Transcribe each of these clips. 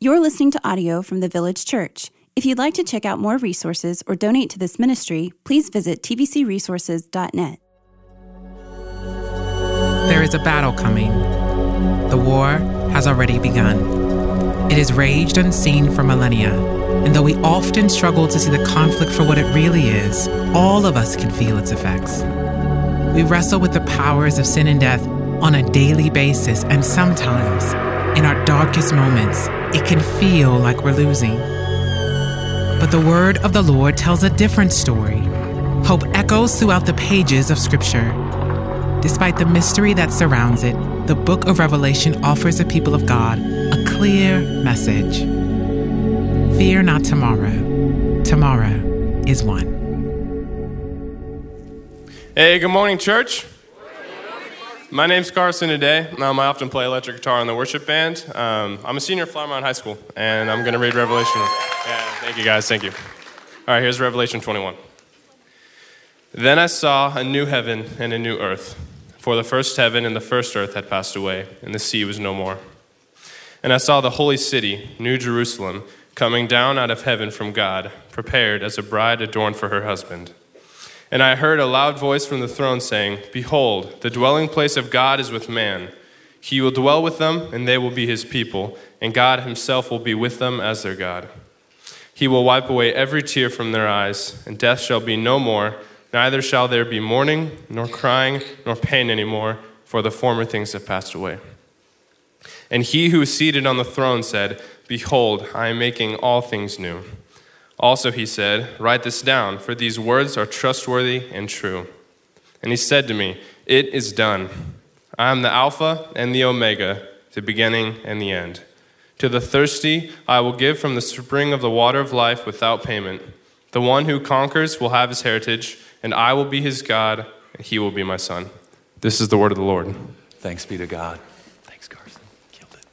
You're listening to audio from the Village Church. If you'd like to check out more resources or donate to this ministry, please visit tvcresources.net. There is a battle coming. The war has already begun. It has raged unseen for millennia, and though we often struggle to see the conflict for what it really is, all of us can feel its effects. We wrestle with the powers of sin and death on a daily basis, and sometimes, in our darkest moments, it can feel like we're losing. But the word of the Lord tells a different story. Hope echoes throughout the pages of Scripture. Despite the mystery that surrounds it, the book of Revelation offers the people of God a clear message. Fear not tomorrow. Tomorrow is one. Hey, good morning, church. My name's Carson today. I often play electric guitar in the worship band. I'm a senior at Flower Mountain High School, and I'm going to read Revelation. Yeah, thank you, guys. Thank you. All right, here's Revelation 21. Then I saw a new heaven and a new earth, for the first heaven and the first earth had passed away, and the sea was no more. And I saw the holy city, New Jerusalem, coming down out of heaven from God, prepared as a bride adorned for her husband. And I heard a loud voice from the throne saying, "Behold, the dwelling place of God is with man. He will dwell with them, and they will be his people, and God himself will be with them as their God. He will wipe away every tear from their eyes, and death shall be no more, neither shall there be mourning, nor crying, nor pain anymore, for the former things have passed away." And he who is seated on the throne said, "Behold, I am making all things new." Also he said, "Write this down, for these words are trustworthy and true." And he said to me, "It is done. I am the Alpha and the Omega, the beginning and the end. To the thirsty I will give from the spring of the water of life without payment. The one who conquers will have his heritage, and I will be his God, and he will be my son." This is the word of the Lord. Thanks be to God. Thanks, Carson. Killed it.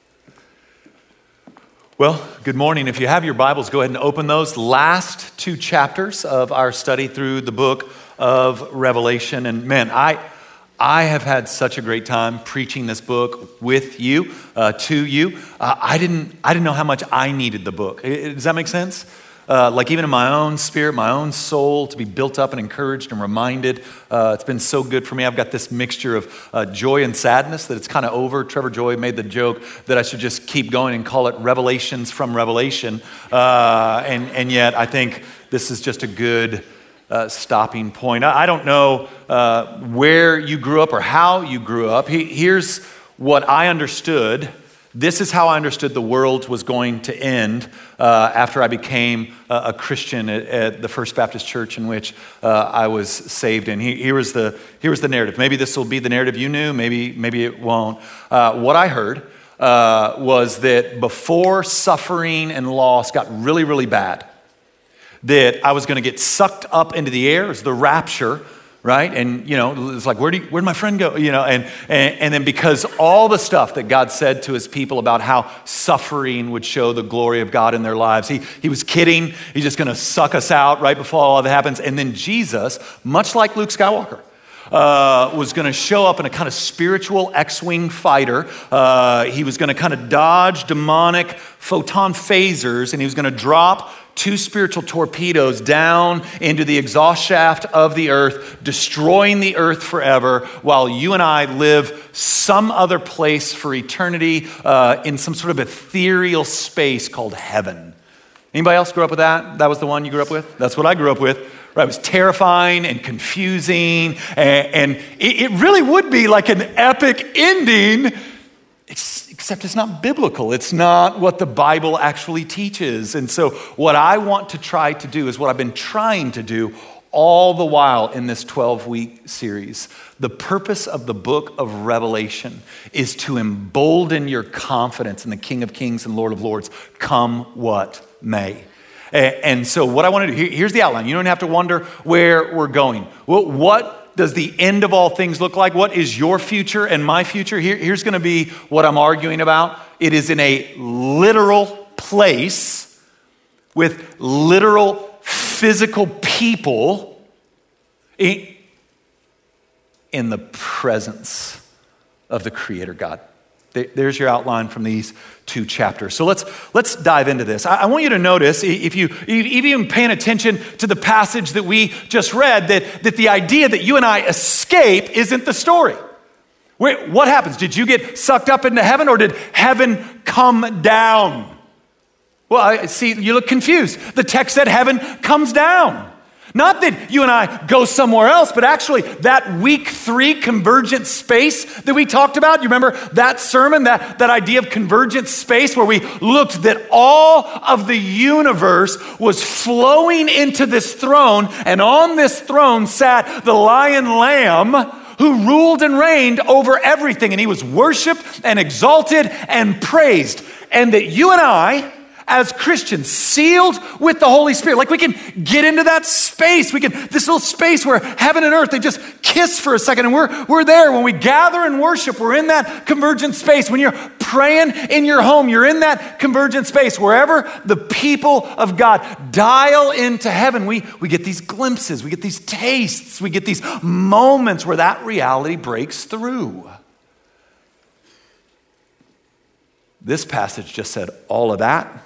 Well, good morning. If you have your Bibles, go ahead and open those last two chapters of our study through the book of Revelation. And man, I have had such a great time preaching this book with you, to you. I didn't know how much I needed the book. Does that make sense? Like even in my own spirit, my own soul, to be built up and encouraged and reminded. It's been so good for me. I've got this mixture of joy and sadness that it's kind of over. Trevor Joy made the joke that I should just keep going and call it Revelations from Revelation. And yet I think this is just a good stopping point. I don't know where you grew up or how you grew up. Here's what I understood. This is how I understood the world was going to end after I became a Christian at the First Baptist Church in which I was saved. And here was the narrative. Maybe this will be the narrative you knew. Maybe it won't. What I heard was that before suffering and loss got really, really bad, that I was going to get sucked up into the air as the rapture. Right? And, it's like, where'd my friend go? And then because all the stuff that God said to his people about how suffering would show the glory of God in their lives, he was kidding. He's just going to suck us out right before all of that happens. And then Jesus, much like Luke Skywalker, was going to show up in a kind of spiritual X-Wing fighter. He was going to kind of dodge demonic photon phasers, and he was going to drop two spiritual torpedoes down into the exhaust shaft of the earth, destroying the earth forever, while you and I live some other place for eternity in some sort of ethereal space called heaven. Anybody else grew up with that? That was the one you grew up with? That's what I grew up with. Right? It was terrifying and confusing, and it really would be like an epic ending, except it's not biblical. It's not what the Bible actually teaches. And so what I want to try to do is what I've been trying to do all the while in this 12-week series. The purpose of the book of Revelation is to embolden your confidence in the King of Kings and Lord of Lords, come what may. And so what I want to do, here's the outline. You don't have to wonder where we're going. Well, what does the end of all things look like? What is your future and my future? Here's going to be what I'm arguing about. It is in a literal place with literal physical people in the presence of the Creator God. There's your outline from these 2 chapters. So let's dive into this. I want you to notice, if you've even paying attention to the passage that we just read, that the idea that you and I escape isn't the story. What happens? Did you get sucked up into heaven, or did heaven come down? Well, I see you look confused. The text said heaven comes down. Not that you and I go somewhere else, but actually that week 3 convergent space that we talked about. You remember that sermon, that idea of convergent space, where we looked that all of the universe was flowing into this throne, and on this throne sat the Lion Lamb who ruled and reigned over everything, and he was worshiped and exalted and praised. And that you and I, as Christians, sealed with the Holy Spirit, like we can get into that space. This little space where heaven and earth, they just kiss for a second, and we're there. When we gather and worship, we're in that convergent space. When you're praying in your home, you're in that convergent space. Wherever the people of God dial into heaven, we get these glimpses, we get these tastes, we get these moments where that reality breaks through. This passage just said all of that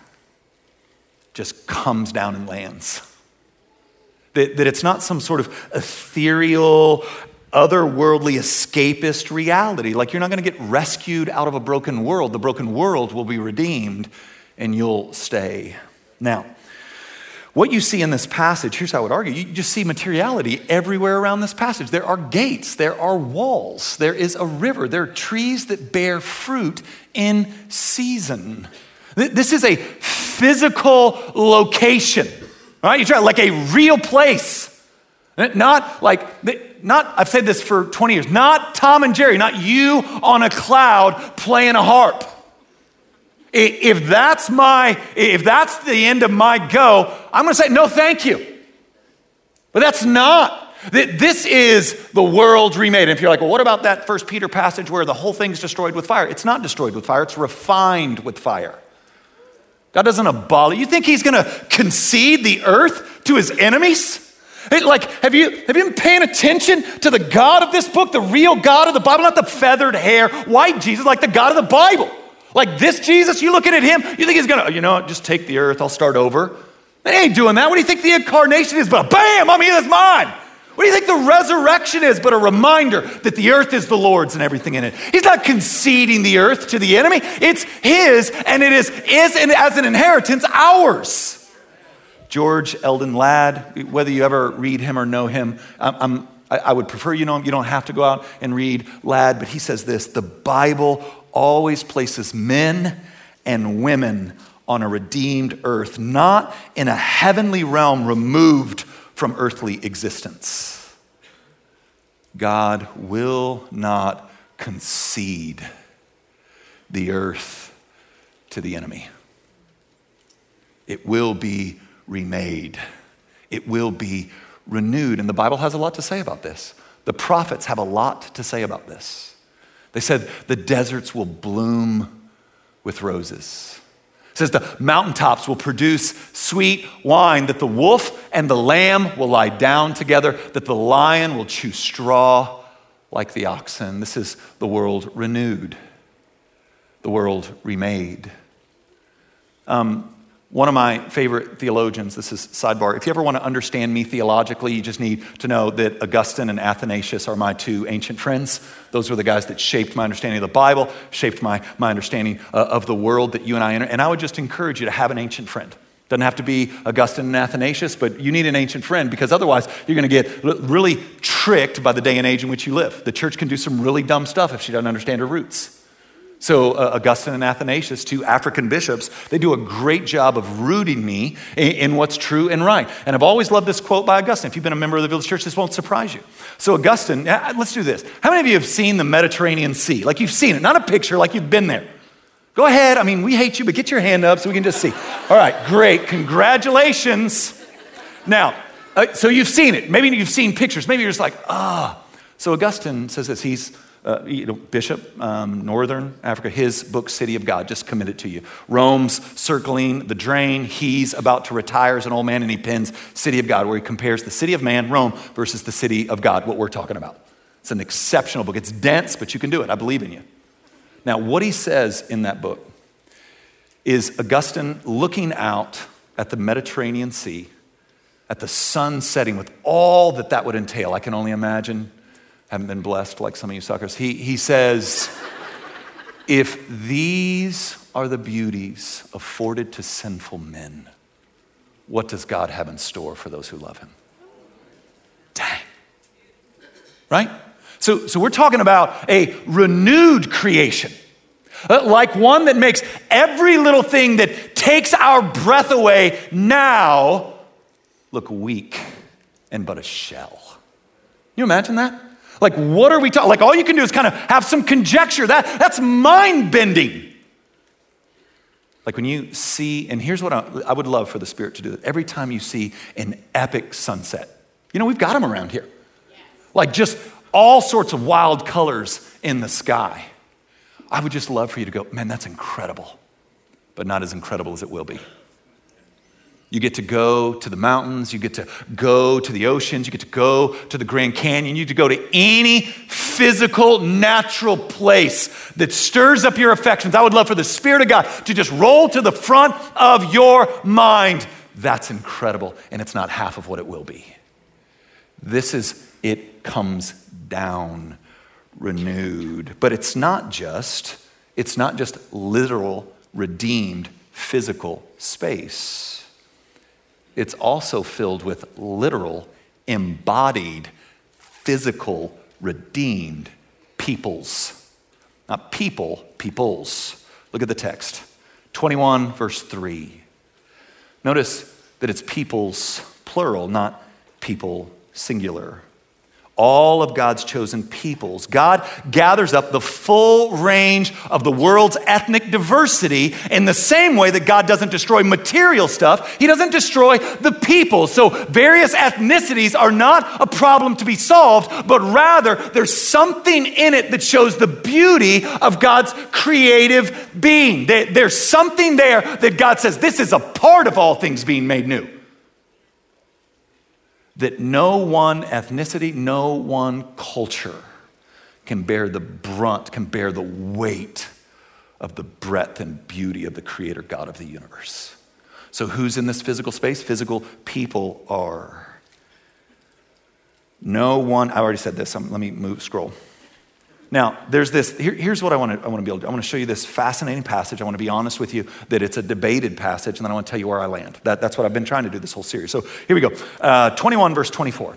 just comes down and lands. That it's not some sort of ethereal, otherworldly, escapist reality. Like, you're not going to get rescued out of a broken world. The broken world will be redeemed and you'll stay. Now, what you see in this passage, here's how I would argue, you just see materiality everywhere around this passage. There are gates, there are walls, there is a river, there are trees that bear fruit in season. This is a physical location, right? You try like a real place. Not, I've said this for 20 years, not Tom and Jerry, not you on a cloud playing a harp. If that's the end of my go, I'm going to say, no, thank you. But that's not. This is the world remade. And if you're like, well, what about that 1 Peter passage where the whole thing's destroyed with fire? It's not destroyed with fire. It's refined with fire. God doesn't abolish. You think he's going to concede the earth to his enemies? Have you been paying attention to the God of this book, the real God of the Bible, not the feathered hair, white Jesus, like the God of the Bible? Like this Jesus, you looking at him, you think he's going to, just take the earth, I'll start over. They ain't doing that. What do you think the incarnation is? But bam, I'm here, that's mine. What do you think the resurrection is but a reminder that the earth is the Lord's and everything in it? He's not conceding the earth to the enemy. It's his, and it is and as an inheritance ours. George Eldon Ladd, whether you ever read him or know him, I would prefer you know him. You don't have to go out and read Ladd, but he says this: the Bible always places men and women on a redeemed earth, not in a heavenly realm removed from earthly existence. God will not concede the earth to the enemy. It will be remade. It will be renewed. And the Bible has a lot to say about this. The prophets have a lot to say about this. They said the deserts will bloom with roses. It says the mountaintops will produce sweet wine, that the wolf and the lamb will lie down together, that the lion will chew straw like the oxen. This is the world renewed, the world remade. One of my favorite theologians, this is sidebar, if you ever want to understand me theologically, you just need to know that Augustine and Athanasius are my 2 ancient friends. Those were the guys that shaped my understanding of the Bible, shaped my understanding of the world that you and I enter. And I would just encourage you to have an ancient friend. Doesn't have to be Augustine and Athanasius, but you need an ancient friend, because otherwise you're going to get really tricked by the day and age in which you live. The church can do some really dumb stuff if she doesn't understand her roots. So Augustine and Athanasius, 2 African bishops, they do a great job of rooting me in what's true and right. And I've always loved this quote by Augustine. If you've been a member of the Village Church, this won't surprise you. So Augustine, let's do this. How many of you have seen the Mediterranean Sea? Like you've seen it, not a picture, like you've been there. Go ahead. I mean, we hate you, but get your hand up so we can just see. All right, great. Congratulations. Now, so you've seen it. Maybe you've seen pictures. Maybe you're just like, So Augustine says this. He's Bishop, Northern Africa, his book, City of God, just commit it to you. Rome's circling the drain. He's about to retire as an old man, and he pens City of God, where he compares the city of man, Rome, versus the city of God, what we're talking about. It's an exceptional book. It's dense, but you can do it. I believe in you. Now, what he says in that book is Augustine looking out at the Mediterranean Sea, at the sun setting with all that would entail. I can only imagine. Haven't been blessed like some of you suckers. He says, if these are the beauties afforded to sinful men, what does God have in store for those who love him? Dang. Right? So we're talking about a renewed creation. Like one that makes every little thing that takes our breath away now look weak and but a shell. Can you imagine that? Like, what are we talking? Like, all you can do is kind of have some conjecture. That's mind-bending. Like when you see, and here's what I would love for the Spirit to do. Every time you see an epic sunset, we've got them around here. Like just all sorts of wild colors in the sky. I would just love for you to go, man, that's incredible, but not as incredible as it will be. You get to go to the mountains, you get to go to the oceans, you get to go to the Grand Canyon, you get to go to any physical, natural place that stirs up your affections. I would love for the Spirit of God to just roll to the front of your mind. That's incredible, and it's not half of what it will be. This is, it comes down renewed. But it's not just literal, redeemed, physical space. It's also filled with literal, embodied, physical, redeemed peoples. Not people, peoples. Look at the text. 21 verse 3. Notice that it's peoples plural, not people singular. All of God's chosen peoples. God gathers up the full range of the world's ethnic diversity in the same way that God doesn't destroy material stuff. He doesn't destroy the people. So various ethnicities are not a problem to be solved, but rather there's something in it that shows the beauty of God's creative being. There's something there that God says, this is a part of all things being made new. That no one ethnicity, no one culture can bear the brunt, can bear the weight of the breadth and beauty of the Creator God of the universe. So who's in this physical space? Physical people are. No one, I already said this, let me scroll. Now, there's this, here's what I want to be able to do. I want to show you this fascinating passage. I want to be honest with you that it's a debated passage, and then I want to tell you where I land. That's what I've been trying to do this whole series. So here we go. 21 verse 24.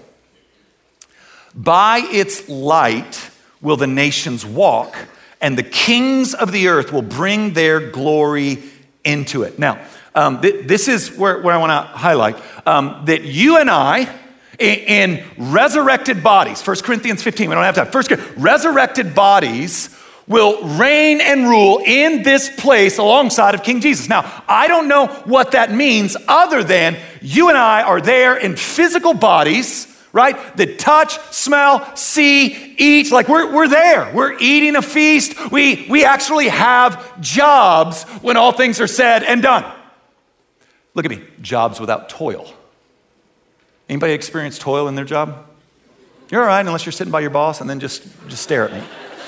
By its light will the nations walk, and the kings of the earth will bring their glory into it. Now, this is where I want to highlight that you and I, in resurrected bodies, 1 Corinthians 15, we don't have time. Resurrected bodies will reign and rule in this place alongside of King Jesus. Now, I don't know what that means other than you and I are there in physical bodies, right? That touch, smell, see, eat. Like we're there. We're eating a feast. We actually have jobs when all things are said and done. Look at me, jobs without toil. Anybody experience toil in their job? You're all right unless you're sitting by your boss and then just stare at me.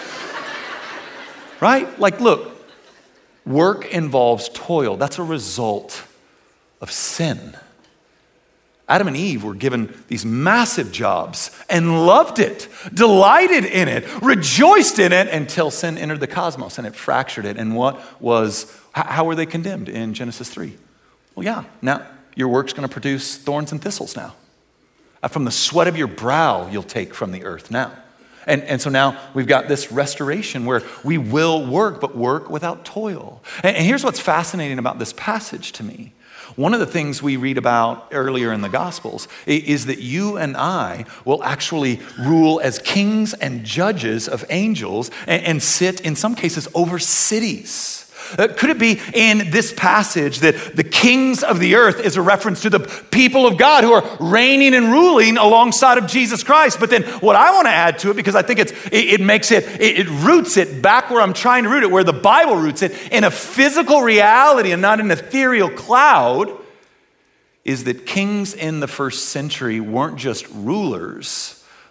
Right? Like, look, work involves toil. That's a result of sin. Adam and Eve were given these massive jobs and loved it, delighted in it, rejoiced in it until sin entered the cosmos and it fractured it. And how were they condemned in Genesis 3? Well, yeah, now your work's going to produce thorns and thistles now. From the sweat of your brow, you'll take from the earth now. And so now we've got this restoration where we will work, but work without toil. And here's what's fascinating about this passage to me. One of the things we read about earlier in the Gospels is that you and I will actually rule as kings and judges of angels and sit, in some cases, over cities. Could it be in this passage that the kings of the earth is a reference to the people of God who are reigning and ruling alongside of Jesus Christ? But then what I want to add to it, because I think it roots it back where I'm trying to root it, where the Bible roots it, in a physical reality and not an ethereal cloud, is that kings in the first century weren't just rulers,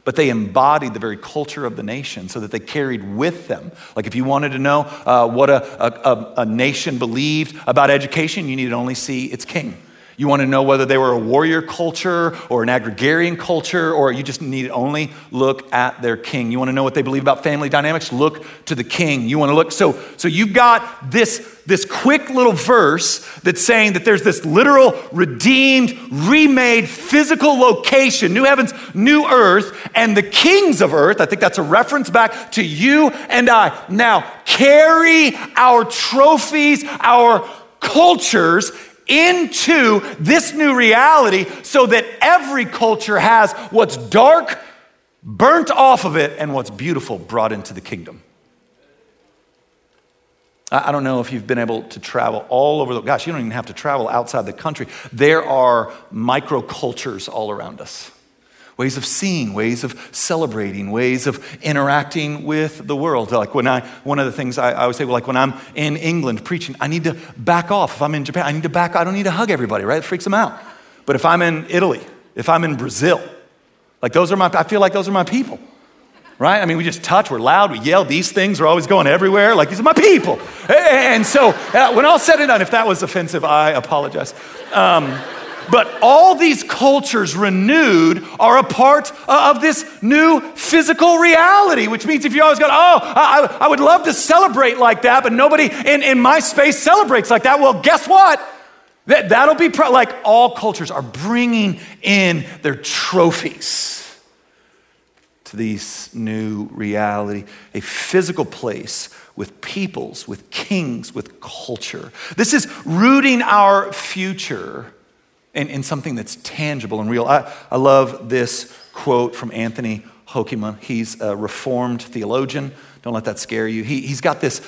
but they embodied the very culture of the nation so that they carried with them. Like if you wanted to know what a nation believed about education, you needed only see its king. You want to know whether they were a warrior culture or an agrarian culture, or you just need to only look at their king. You want to know what they believe about family dynamics? Look to the king. You want to look, so you've got this quick little verse that's saying that there's this literal, redeemed, remade physical location, new heavens, new earth, and the kings of earth, I think that's a reference back to you and I, now carry our trophies, our cultures into this new reality so that every culture has what's dark burnt off of it and what's beautiful brought into the kingdom. I don't know if you've been able to travel all over gosh, you don't even have to travel outside the country. There are microcultures all around us. Ways of seeing, ways of celebrating, ways of interacting with the world. Like one of the things I always say, well, like when I'm in England preaching, I need to back off. If I'm in Japan, I need to back off. I don't need to hug everybody, right? It freaks them out. But if I'm in Italy, if I'm in Brazil, like I feel like those are my people, right? I mean, we just touch, we're loud, we yell. These things are always going everywhere. Like, these are my people. And so when all said and done, if that was offensive, I apologize. But all these cultures renewed are a part of this new physical reality, which means if you always go, I would love to celebrate like that, but nobody in my space celebrates like that. Well, guess what? That'll be like all cultures are bringing in their trophies to this new reality, a physical place with peoples, with kings, with culture. This is rooting our future in something that's tangible and real. I love this quote from Anthony Hoekema. He's a Reformed theologian. Don't let that scare you. He's got this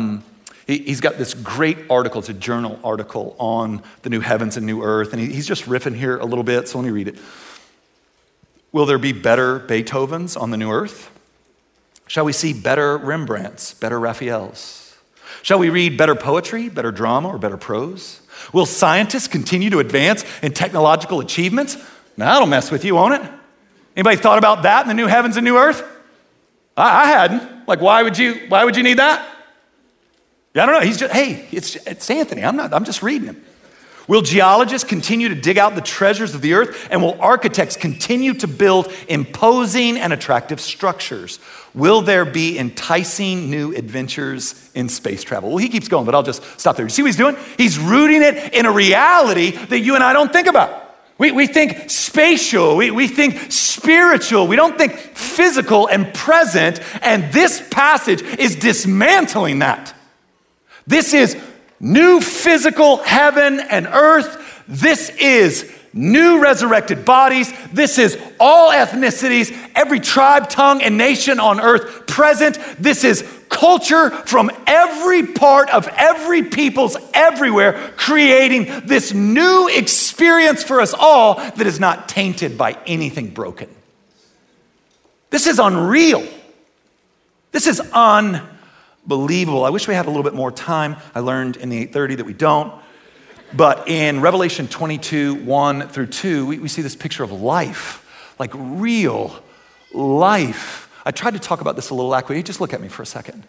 great article. It's a journal article on the new heavens and new earth. And he's just riffing here a little bit, so let me read it. Will there be better Beethovens on the new earth? Shall we see better Rembrandts, better Raphaels? Shall we read better poetry, better drama, or better prose? Will scientists continue to advance in technological achievements? Now, that'll mess with you, won't it? Anybody thought about that in the new heavens and new earth? I hadn't. Like, why would you need that? Yeah, I don't know. It's Anthony. I'm just reading him. Will geologists continue to dig out the treasures of the earth? And will architects continue to build imposing and attractive structures? Will there be enticing new adventures in space travel? Well, he keeps going, but I'll just stop there. You see what he's doing? He's rooting it in a reality that you and I don't think about. We think spatial, we think spiritual, we don't think physical and present, and this passage is dismantling that. This is new physical heaven and earth. This is new resurrected bodies. This is all ethnicities, every tribe, tongue, and nation on earth present. This is culture from every part of every people's everywhere, creating this new experience for us all that is not tainted by anything broken. This is unreal. This is unbelievable. I wish we had a little bit more time. I learned in the 830 that we don't. But in Revelation 22, 1 through 2, we see this picture of life, like real life. I tried to talk about this a little accurately. Just look at me for a second.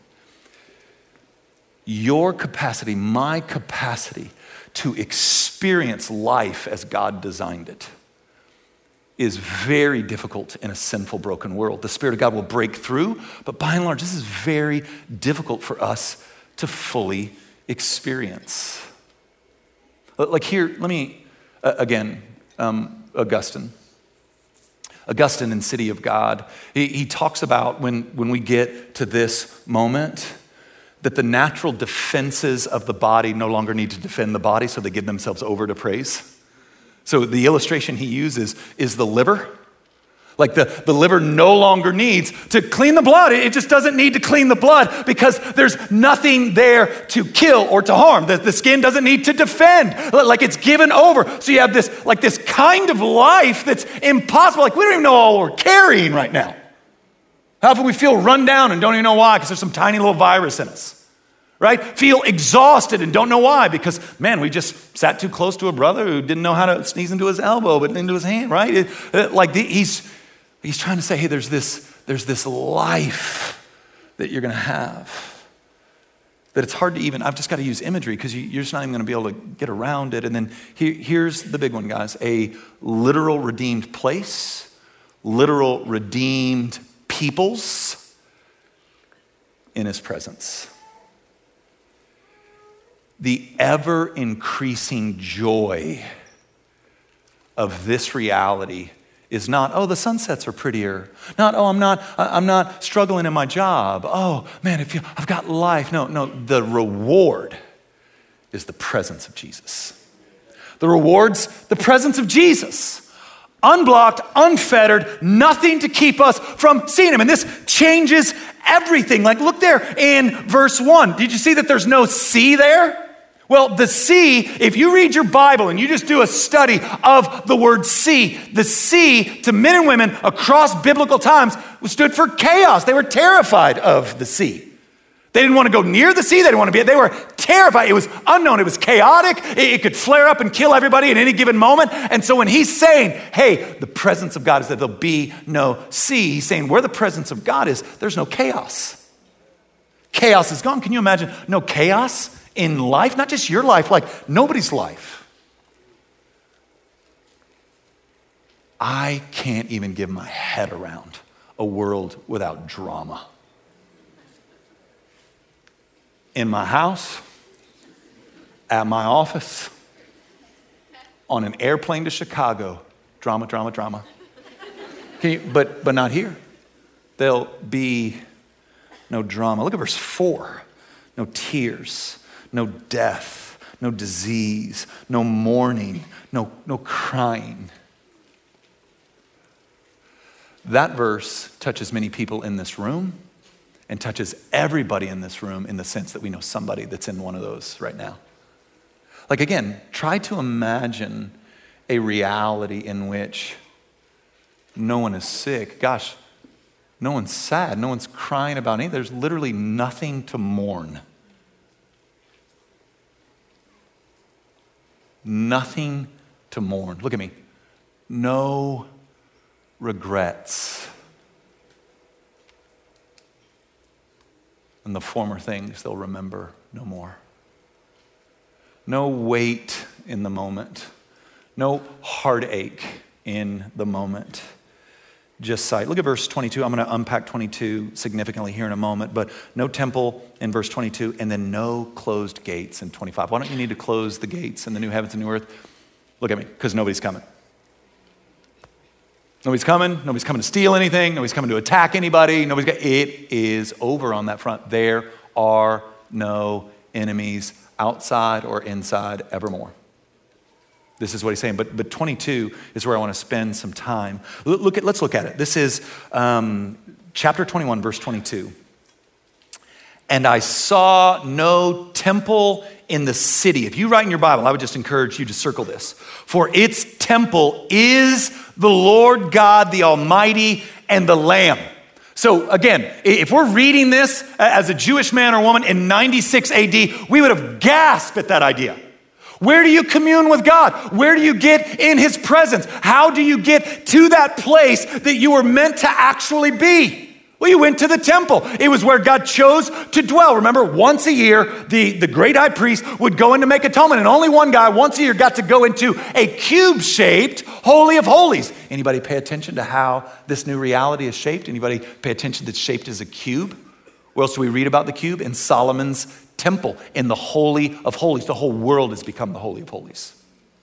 Your capacity, my capacity to experience life as God designed it is very difficult in a sinful, broken world. The Spirit of God will break through, but by and large, this is very difficult for us to fully experience. Like here, let me, again, Augustine in City of God, he talks about when we get to this moment that the natural defenses of the body no longer need to defend the body, so they give themselves over to praise. So the illustration he uses is the liver. Like the liver no longer needs to clean the blood. It just doesn't need to clean the blood because there's nothing there to kill or to harm. The skin doesn't need to defend. Like it's given over. So you have this kind of life that's impossible. Like we don't even know all we're carrying right now. How often we feel run down and don't even know why because there's some tiny little virus in us. Right? Feel exhausted and don't know why because, man, we just sat too close to a brother who didn't know how to sneeze into his elbow but into his hand, right? He's trying to say, hey, there's this life that you're going to have. That it's hard to even, I've just got to use imagery because you're just not even going to be able to get around it. And then here's the big one, guys. A literal redeemed place, literal redeemed peoples in his presence. The ever-increasing joy of this reality is not, oh, the sunsets are prettier. Not, oh, I'm not struggling in my job. Oh, man, I've got life. No, the reward is the presence of Jesus. The reward's the presence of Jesus. Unblocked, unfettered, nothing to keep us from seeing him. And this changes everything. Like, look there in verse 1. Did you see that there's no sea there? Well, the sea, if you read your Bible and you just do a study of the word sea, the sea to men and women across biblical times stood for chaos. They were terrified of the sea. They didn't want to go near the sea. They didn't want to be, they were terrified. It was unknown. It was chaotic. It could flare up and kill everybody at any given moment. And so when he's saying, hey, the presence of God is that there'll be no sea, he's saying where the presence of God is, there's no chaos. Chaos is gone. Can you imagine no chaos in life? Not just your life, like nobody's life. I can't even give my head around a world without drama. In my house, at my office, on an airplane to Chicago, drama. But not here. There'll be no drama. Look at verse 4. No tears, no death, no disease, no mourning, no crying. That verse touches many people in this room and touches everybody in this room in the sense that we know somebody that's in one of those right now. Like, again, try to imagine a reality in which no one is sick. Gosh, no one's sad. No one's crying about anything. There's literally nothing to mourn. Nothing to mourn. Look at me. No regrets. And the former things they'll remember no more. No weight in the moment. No heartache in the moment. Just sight. Look at verse 22. I'm going to unpack 22 significantly here in a moment, but no temple in verse 22, and then no closed gates in 25. Why don't you need to close the gates in the new heavens and new earth? Look at me, because nobody's coming. Nobody's coming to steal anything, nobody's coming to attack anybody, it is over on that front. There are no enemies outside or inside evermore. This is what he's saying, but 22 is where I want to spend some time. Let's look at it. This is chapter 21, verse 22. And I saw no temple in the city. If you write in your Bible, I would just encourage you to circle this. For its temple is the Lord God, the Almighty, and the Lamb. So again, if we're reading this as a Jewish man or woman in 96 AD, we would have gasped at that idea. Where do you commune with God? Where do you get in his presence? How do you get to that place that you were meant to actually be? Well, you went to the temple. It was where God chose to dwell. Remember, once a year, the great high priest would go in to make atonement, and only one guy once a year got to go into a cube-shaped Holy of Holies. Anybody pay attention to how this new reality is shaped? Anybody pay attention that it's shaped as a cube? Where else do we read about the cube? In Solomon's temple, in the Holy of Holies. The whole world has become the Holy of Holies.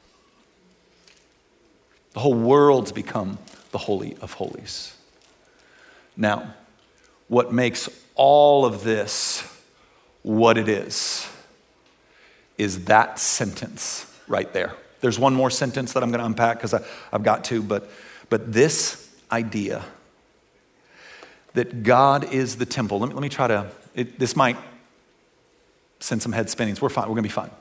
The whole world's become the Holy of Holies. Now, what makes all of this what it is that sentence right there. There's one more sentence that I'm going to unpack because I've got to, but this idea that God is the temple. Let me try to, this might send some head spinnings. We're fine. We're going to be fine.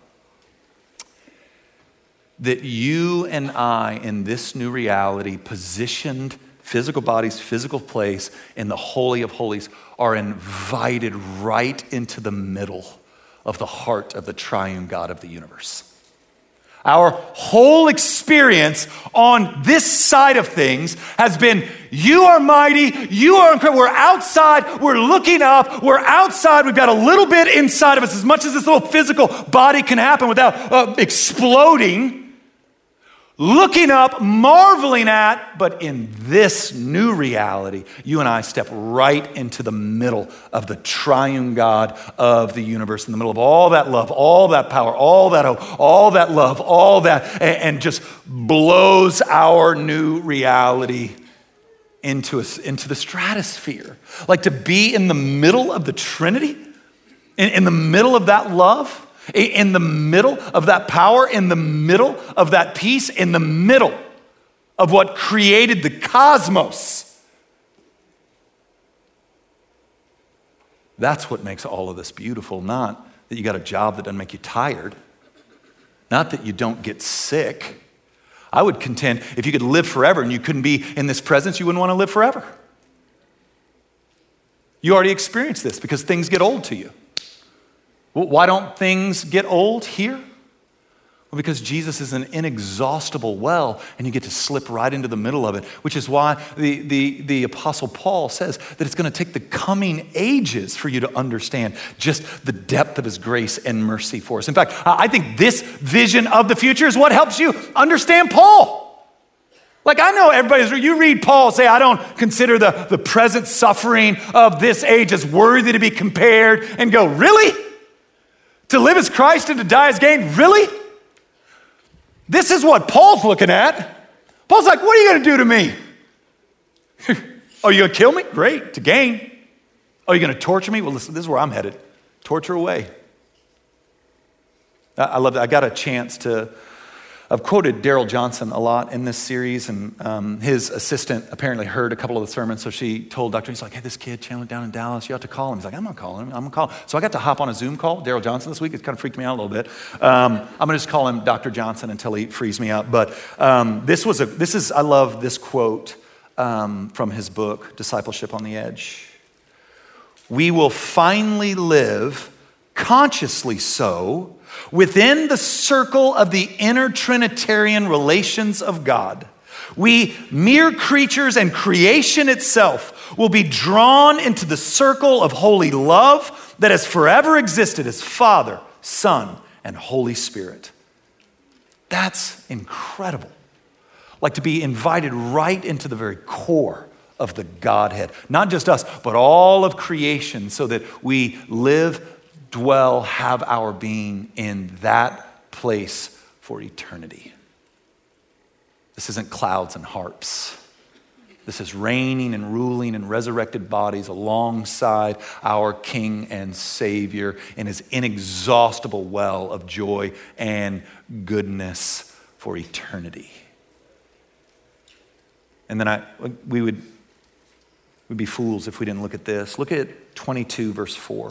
That you and I in this new reality, positioned physical bodies, physical place in the Holy of Holies, are invited right into the middle of the heart of the triune God of the universe. Our whole experience on this side of things has been you are mighty, you are incredible. We're outside, we're looking up, we're outside. We've got a little bit inside of us, as much as this little physical body can happen without exploding. Looking up, marveling at, but in this new reality, you and I step right into the middle of the triune God of the universe, in the middle of all that love, all that power, all that hope, all that love, all that, and just blows our new reality into the stratosphere. Like to be in the middle of the Trinity, in the middle of that love, in the middle of that power, in the middle of that peace, in the middle of what created the cosmos. That's what makes all of this beautiful, not that you got a job that doesn't make you tired, not that you don't get sick. I would contend if you could live forever and you couldn't be in this presence, you wouldn't want to live forever. You already experienced this because things get old to you. Well, why don't things get old here? Well, because Jesus is an inexhaustible well, and you get to slip right into the middle of it, which is why the Apostle Paul says that it's going to take the coming ages for you to understand just the depth of his grace and mercy for us. In fact, I think this vision of the future is what helps you understand Paul. Like I know you read Paul say, I don't consider the present suffering of this age as worthy to be compared, and go, really? To live as Christ and to die as gain? Really? This is what Paul's looking at. Paul's like, what are you going to do to me? Are you going to kill me? Great, to gain. Are you going to torture me? Well, listen, this is where I'm headed. Torture away. I love that. I got a chance to, I've quoted Daryl Johnson a lot in this series, and his assistant apparently heard a couple of the sermons, so she told Dr. He's like, hey, this kid, Chandler down in Dallas, you have to call him. He's like, I'm going to call him. So I got to hop on a Zoom call with Daryl Johnson this week. It kind of freaked me out a little bit. I'm going to just call him Dr. Johnson until he frees me out. But I love this quote from his book, Discipleship on the Edge. We will finally live, consciously so, within the circle of the inner Trinitarian relations of God. We, mere creatures and creation itself, will be drawn into the circle of holy love that has forever existed as Father, Son, and Holy Spirit. That's incredible. Like to be invited right into the very core of the Godhead. Not just us, but all of creation, so that we live, dwell, have our being in that place for eternity. This isn't clouds and harps. This is reigning and ruling in resurrected bodies alongside our King and Savior in his inexhaustible well of joy and goodness for eternity. And then we'd be fools if we didn't look at this. Look at 22 verse 4.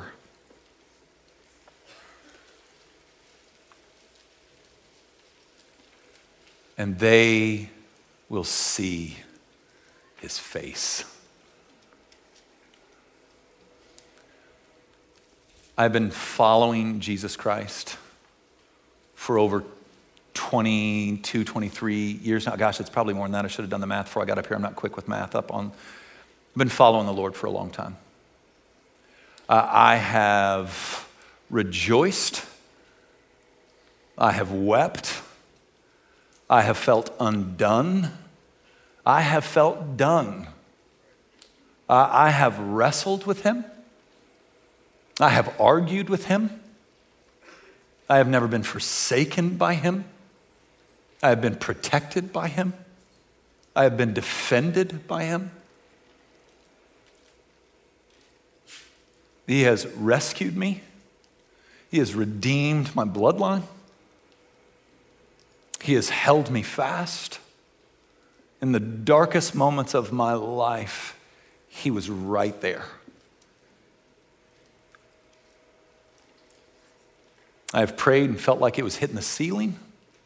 And they will see his face. I've been following Jesus Christ for over 22, 23 years now. Gosh, it's probably more than that. I should have done the math before I got up here. I'm not quick with math. I've been following the Lord for a long time. I have rejoiced. I have wept. I have felt undone. I have felt done. I have wrestled with him. I have argued with him. I have never been forsaken by him. I have been protected by him. I have been defended by him. He has rescued me. He has redeemed my bloodline. He has held me fast. In the darkest moments of my life, he was right there. I have prayed and felt like it was hitting the ceiling.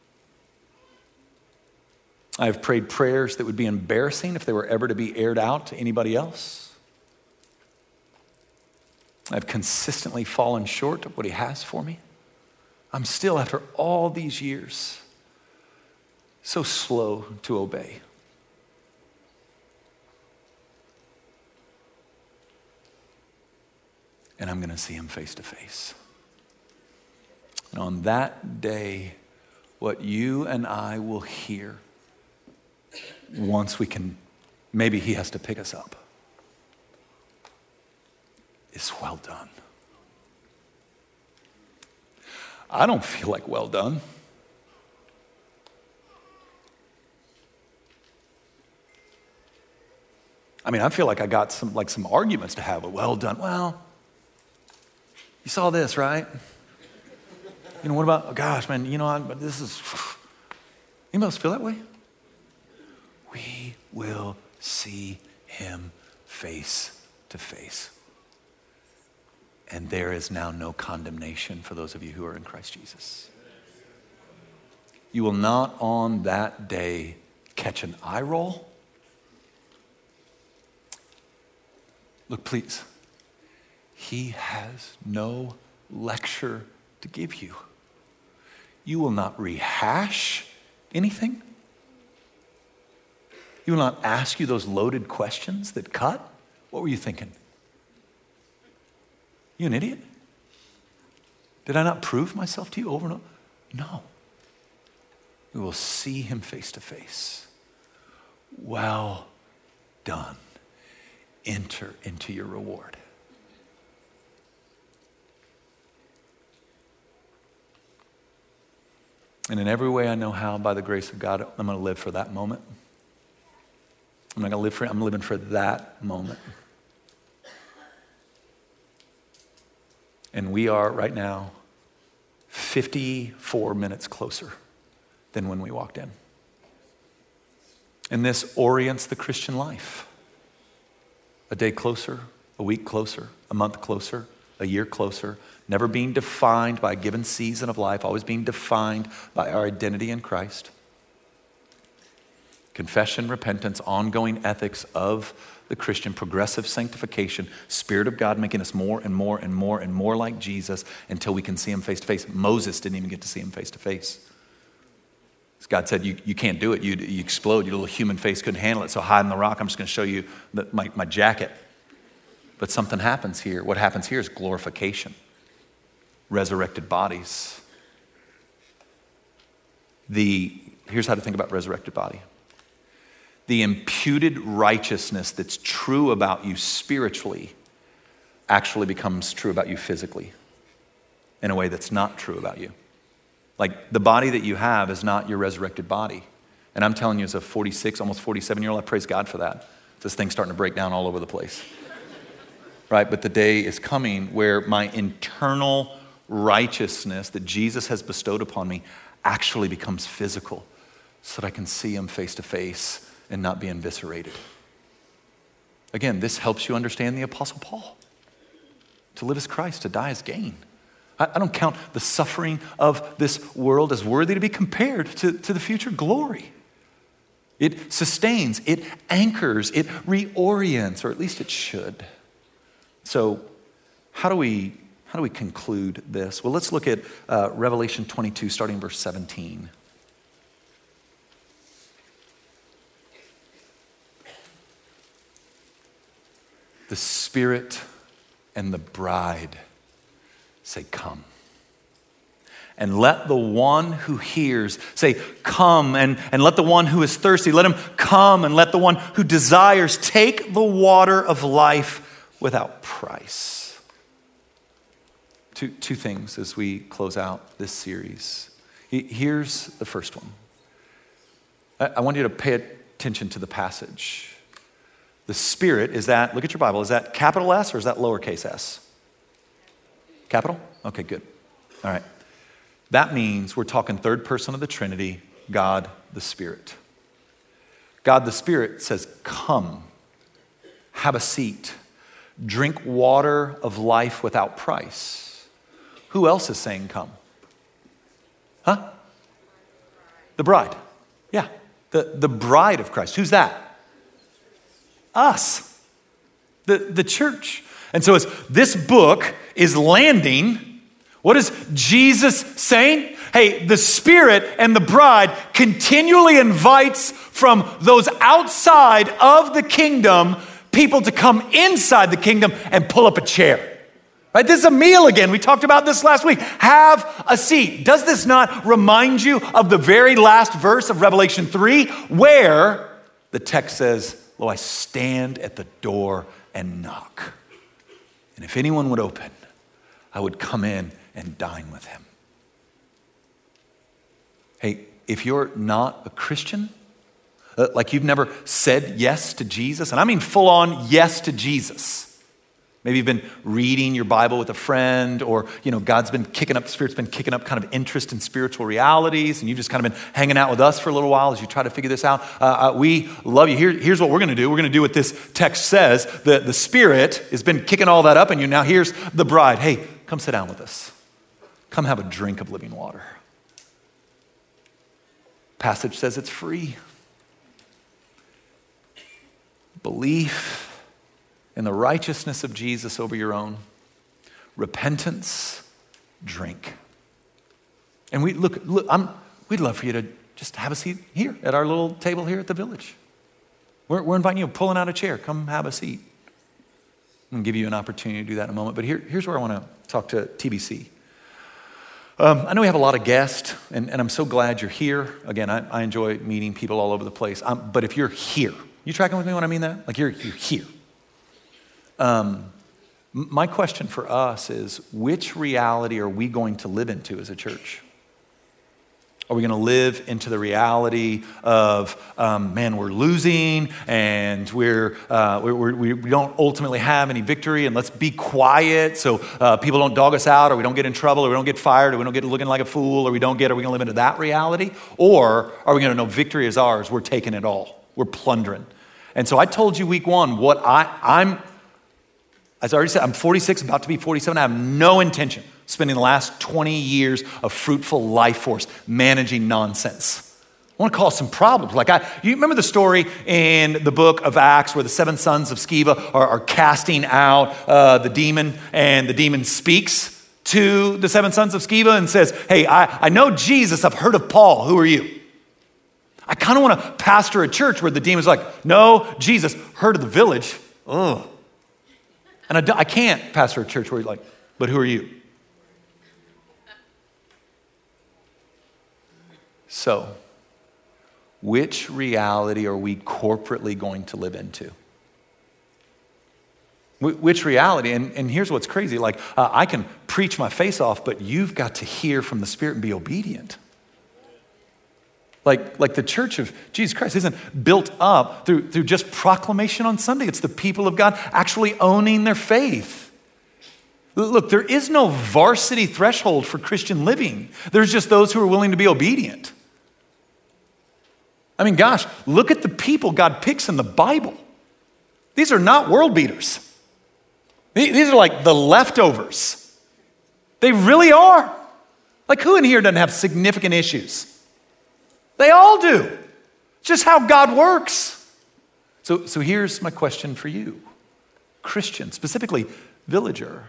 I have prayed prayers that would be embarrassing if they were ever to be aired out to anybody else. I've consistently fallen short of what he has for me. I'm still, after all these years, so slow to obey. and I'm going to see him face to face. And on that day, what you and I will hear once we can, maybe he has to pick us up, is well done. I don't feel like well done. I mean, I feel like I got some arguments to have. Well done. Well, you saw this, right? You know, what about, oh gosh, man, you know, this is, anybody else feel that way? We will see him face to face. And there is now no condemnation for those of you who are in Christ Jesus. You will not on that day catch an eye roll. Look, please, he has no lecture to give you. You will not rehash anything. He will not ask you those loaded questions that cut. What were you thinking? You an idiot? Did I not prove myself to you over and over? No. We will see him face to face. Well done. Enter into your reward. And in every way I know how, by the grace of God, I'm going to live for that moment. I'm living for that moment. And we are right now 54 minutes closer than when we walked in. And this orients the Christian life. A day closer, a week closer, a month closer, a year closer, never being defined by a given season of life, always being defined by our identity in Christ. Confession, repentance, ongoing ethics of the Christian, progressive sanctification, Spirit of God making us more and more and more and more like Jesus until we can see him face to face. Moses didn't even get to see him face to face. God said, you can't do it. You explode. Your little human face couldn't handle it. So hide in the rock. I'm just going to show you my jacket. But something happens here. What happens here is glorification. Resurrected bodies. Here's how to think about resurrected body. The imputed righteousness that's true about you spiritually actually becomes true about you physically in a way that's not true about you. Like the body that you have is not your resurrected body. And I'm telling you, as a 46, almost 47-year-old, I praise God for that. This thing's starting to break down all over the place. Right? But the day is coming where my internal righteousness that Jesus has bestowed upon me actually becomes physical so that I can see him face to face and not be eviscerated. Again, this helps you understand the Apostle Paul. To live as Christ, to die as gain. I don't count the suffering of this world as worthy to be compared to the future glory. It sustains, it anchors, it reorients, or at least it should. So how do we conclude this? Well, let's look at Revelation 22, starting verse 17. The Spirit and the bride say, come. And let the one who hears say, come. And let the one who is thirsty, let him come. And let the one who desires take the water of life without price. Two things as we close out this series. Here's the first one. I want you to pay attention to the passage. The Spirit, is that, look at your Bible, is that capital S or is that lowercase s? Capital? Okay, good. All right. That means we're talking third person of the Trinity, God the Spirit. God the Spirit says, come, have a seat, drink water of life without price. Who else is saying come? Huh? The bride. Yeah, the bride of Christ. Who's that? Us, the church. And so as this book is landing, what is Jesus saying? Hey, the Spirit and the bride continually invites from those outside of the kingdom people to come inside the kingdom and pull up a chair. Right? This is a meal again. We talked about this last week. Have a seat. Does this not remind you of the very last verse of Revelation 3 where the text says, "Lo, I stand at the door and knock. And if anyone would open, I would come in and dine with him." Hey, if you're not a Christian, like you've never said yes to Jesus, and I mean full on yes to Jesus. Maybe you've been reading your Bible with a friend, or God's been kicking up, the Spirit's been kicking up kind of interest in spiritual realities, and you've just kind of been hanging out with us for a little while as you try to figure this out. We love you. Here's what we're going to do. We're going to do what this text says. The Spirit has been kicking all that up in you. Now here's the bride. Hey, come sit down with us. Come have a drink of living water. Passage says it's free. Belief in the righteousness of Jesus over your own. Repentance, drink. And we'd love for you to just have a seat here at our little table here at the Village. We're inviting you, pulling out a chair. Come have a seat. I'm going to give you an opportunity to do that in a moment. But here's where I want to talk to TBC. I know we have a lot of guests, and I'm so glad you're here. Again, I enjoy meeting people all over the place. But if you're here, you tracking with me when I mean that? Like you're here. My question for us is, which reality are we going to live into as a church? Are we going to live into the reality of, we're losing and we don't ultimately have any victory, and let's be quiet so people don't dog us out, or we don't get in trouble, or we don't get fired, or we don't get looking like a fool, or are we going to live into that reality? Or are we going to know victory is ours, we're taking it all, we're plundering? And so I told you week one what as I already said, I'm 46, about to be 47. I have no intention of spending the last 20 years of fruitful life force managing nonsense. I want to cause some problems. You remember the story in the book of Acts where the 7 sons of Sceva are casting out the demon, and the demon speaks to the 7 sons of Sceva and says, "Hey, I know Jesus. I've heard of Paul. Who are you?" I kind of want to pastor a church where the demon's like, "No, Jesus, heard of the Village." Ugh. And I can't pastor a church where you're like, "But who are you?" So, which reality are we corporately going to live into? Which reality? And here's what's crazy. I can preach my face off, but you've got to hear from the Spirit and be obedient. Like the church of Jesus Christ isn't built up through just proclamation on Sunday. It's the people of God actually owning their faith. Look, there is no varsity threshold for Christian living. There's just those who are willing to be obedient. I mean, gosh, look at the people God picks in the Bible. These are not world beaters. These are like the leftovers. They really are. Like, who in here doesn't have significant issues? They all do. It's just how God works. So here's my question for you, Christian, specifically Villager.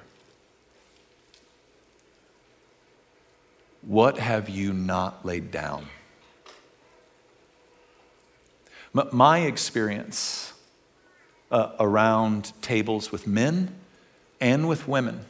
What have you not laid down? My experience around tables with men and with women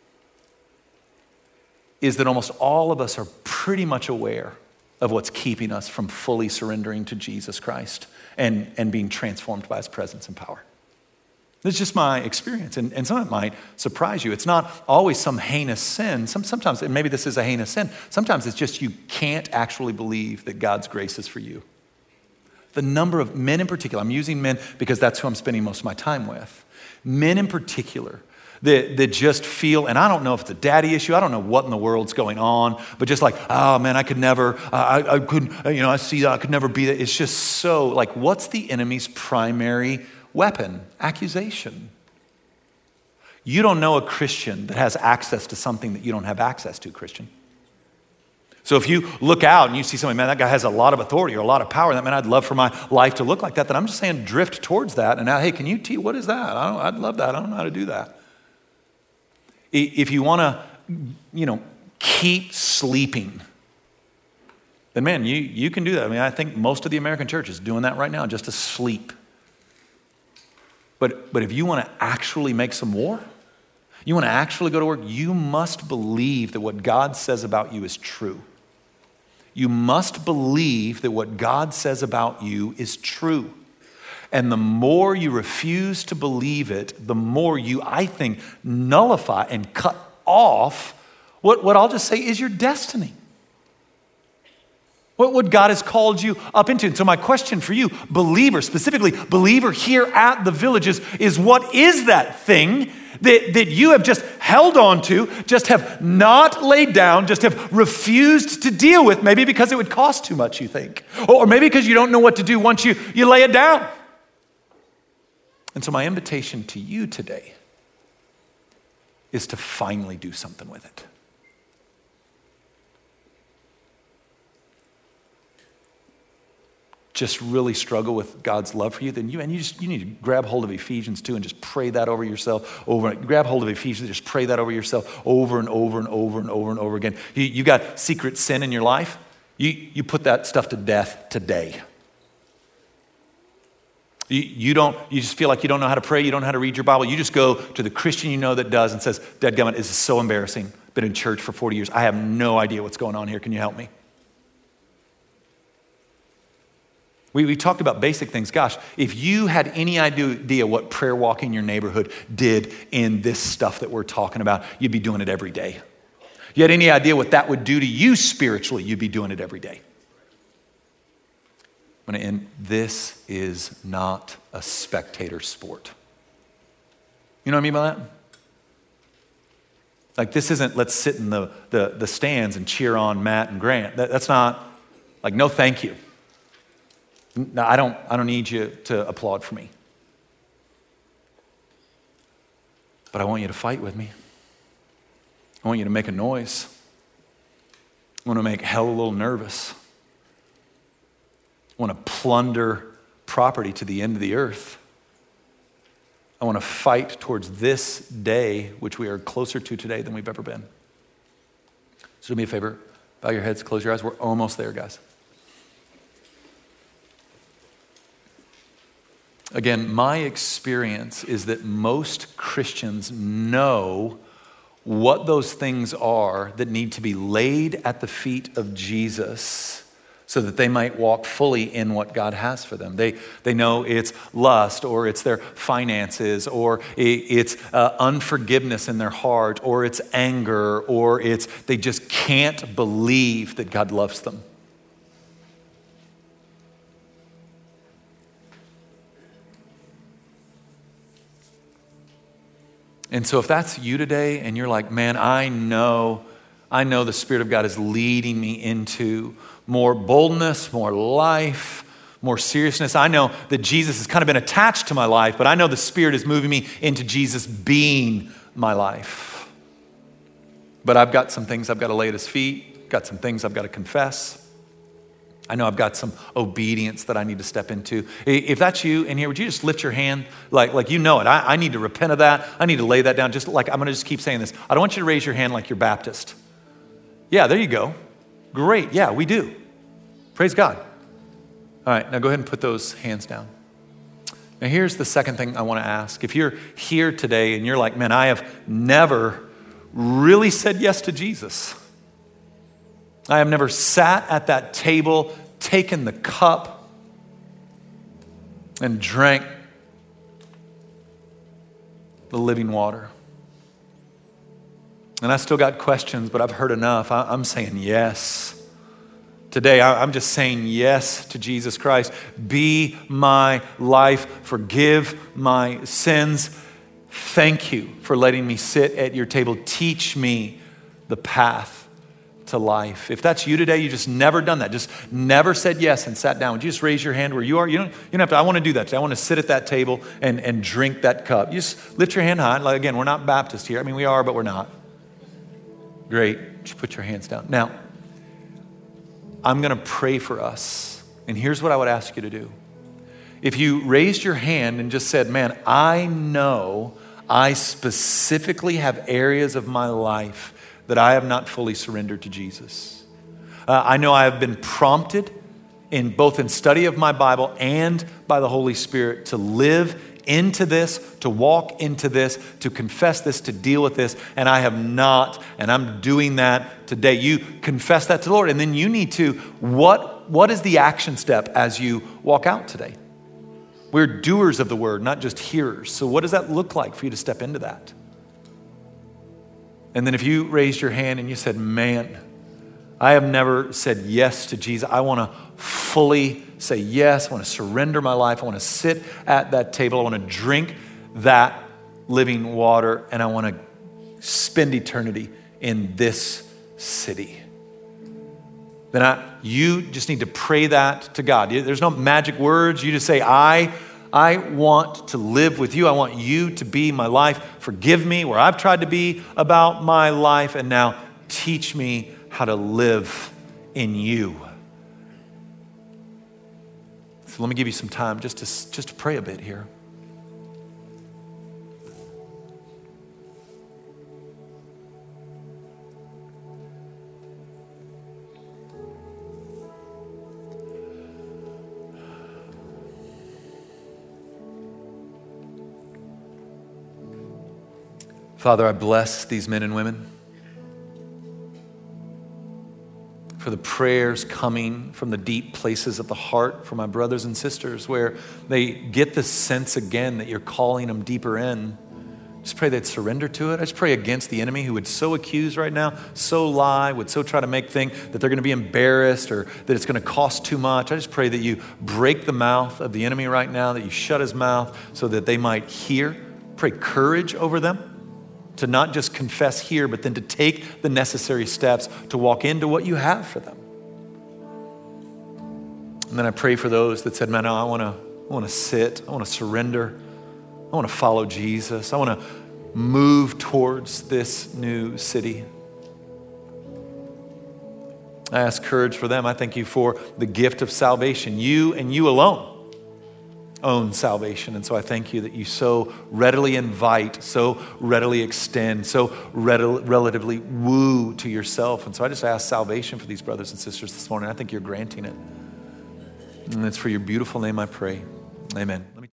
is that almost all of us are pretty much aware of what's keeping us from fully surrendering to Jesus Christ and being transformed by his presence and power. This is just my experience, and some of it might surprise you. It's not always some heinous sin. Sometimes, and maybe this is a heinous sin, sometimes it's just you can't actually believe that God's grace is for you. The number of men in particular, I'm using men because that's who I'm spending most of my time with, men in particular, that just feel, and I don't know if it's a daddy issue, I don't know what in the world's going on, but just like, oh man, I could never, I couldn't, I see that I could never be that. It's just so, like, what's the enemy's primary weapon? Accusation. You don't know a Christian that has access to something that you don't have access to, Christian. So if you look out and you see somebody, man, that guy has a lot of authority or a lot of power, that man, I'd love for my life to look like that, then I'm just saying drift towards that. And now, hey, can you teach, what is that? I'd love that. I don't know how to do that. If you want to, keep sleeping, then man, you can do that. I mean, I think most of the American church is doing that right now, just to sleep. But if you want to actually make some war, You want to actually go to work? You must believe that what God says about you is true. You must believe that what God says about you is true. And the more you refuse to believe it, the more you, I think, nullify and cut off what I'll just say is your destiny. What God has called you up into. And so my question for you, believer, specifically believer here at the Villages, is what is that thing that you have just held on to, just have not laid down, just have refused to deal with, maybe because it would cost too much, you think, or maybe because you don't know what to do once you lay it down. And so my invitation to you today is to finally do something with it. Just really struggle with God's love for you, then you need to grab hold of Ephesians 2 and just pray that over yourself over. Grab hold of Ephesians, just pray that over yourself over and over and over and over and over again. You got secret sin in your life, you put that stuff to death today. You just feel like you don't know how to pray, you don't know how to read your Bible. You just go to the Christian you know that does and says, "Dadgummit, this is so embarrassing. Been in church for 40 years. I have no idea what's going on here. Can you help me?" We talked about basic things. Gosh, if you had any idea what prayer walk in your neighborhood did in this stuff that we're talking about, you'd be doing it every day. You had any idea what that would do to you spiritually, you'd be doing it every day. I'm going to end. This is not a spectator sport. You know what I mean by that? Like, this isn't let's sit in the stands and cheer on Matt and Grant. That's not, like, no thank you. No, I don't need you to applaud for me. But I want you to fight with me. I want you to make a noise. I want to make hell a little nervous. I want to plunder property to the end of the earth. I want to fight towards this day, which we are closer to today than we've ever been. So do me a favor, bow your heads, close your eyes. We're almost there, guys. Again, my experience is that most Christians know what those things are that need to be laid at the feet of Jesus so that they might walk fully in what God has for them. They know it's lust, or it's their finances, or it's unforgiveness in their heart, or it's anger, or it's they just can't believe that God loves them. And so if that's you today and you're like, man, I know the Spirit of God is leading me into more boldness, more life, more seriousness. I know that Jesus has kind of been attached to my life, but I know the Spirit is moving me into Jesus being my life. But I've got some things I've got to lay at his feet, got some things I've got to confess. I know I've got some obedience that I need to step into. If that's you in here, would you just lift your hand like you know it? I need to repent of that. I need to lay that down. Just like, I'm going to just keep saying this. I don't want you to raise your hand like you're Baptist. Yeah, there you go. Great. Yeah, we do. Praise God. All right, now go ahead and put those hands down. Now here's the second thing I want to ask. If you're here today and you're like, man, I have never really said yes to Jesus. I have never sat at that table, taken the cup, and drank the living water. And I still got questions, but I've heard enough. I'm saying yes. Today, I'm just saying yes to Jesus Christ. Be my life. Forgive my sins. Thank you for letting me sit at your table. Teach me the path to life. If that's you today, you just never done that, just never said yes and sat down. Would you just raise your hand where you are? You don't have to. I want to do that today. I want to sit at that table and drink that cup. You just lift your hand high. Like, again, we're not Baptist here. I mean, we are, but we're not. Great. Just put your hands down. Now, I'm going to pray for us. And here's what I would ask you to do. If you raised your hand and just said, man, I know I specifically have areas of my life that I have not fully surrendered to Jesus. I know I have been prompted both in study of my Bible and by the Holy Spirit to live into this, to walk into this, to confess this, to deal with this, and I have not, and I'm doing that today. You confess that to the Lord, and then you need to, what is the action step as you walk out today? We're doers of the word, not just hearers. So what does that look like for you to step into that? And then if you raised your hand and you said, man, I have never said yes to Jesus. I want to fully say yes. I want to surrender my life. I want to sit at that table. I want to drink that living water. And I want to spend eternity in this city. Then you just need to pray that to God. There's no magic words. You just say, I want to live with you. I want you to be my life. Forgive me where I've tried to be about my life. And now teach me how to live in you. So let me give you some time just to pray a bit here. Father, I bless these men and women for the prayers coming from the deep places of the heart for my brothers and sisters, where they get the sense again that you're calling them deeper in. Just pray they'd surrender to it. I just pray against the enemy who would so accuse right now, so lie, would so try to make think that they're going to be embarrassed or that it's going to cost too much. I just pray that you break the mouth of the enemy right now, that you shut his mouth so that they might hear. Pray courage over them to not just confess here, but then to take the necessary steps to walk into what you have for them. And then I pray for those that said, man, no, I want to sit, I want to surrender, I want to follow Jesus, I want to move towards this new city. I ask courage for them. I thank you for the gift of salvation. You and you alone own salvation. And so I thank you that you so readily invite, so readily extend, so relatively woo to yourself. And so I just ask salvation for these brothers and sisters this morning. I think you're granting it. And it's for your beautiful name I pray. Amen.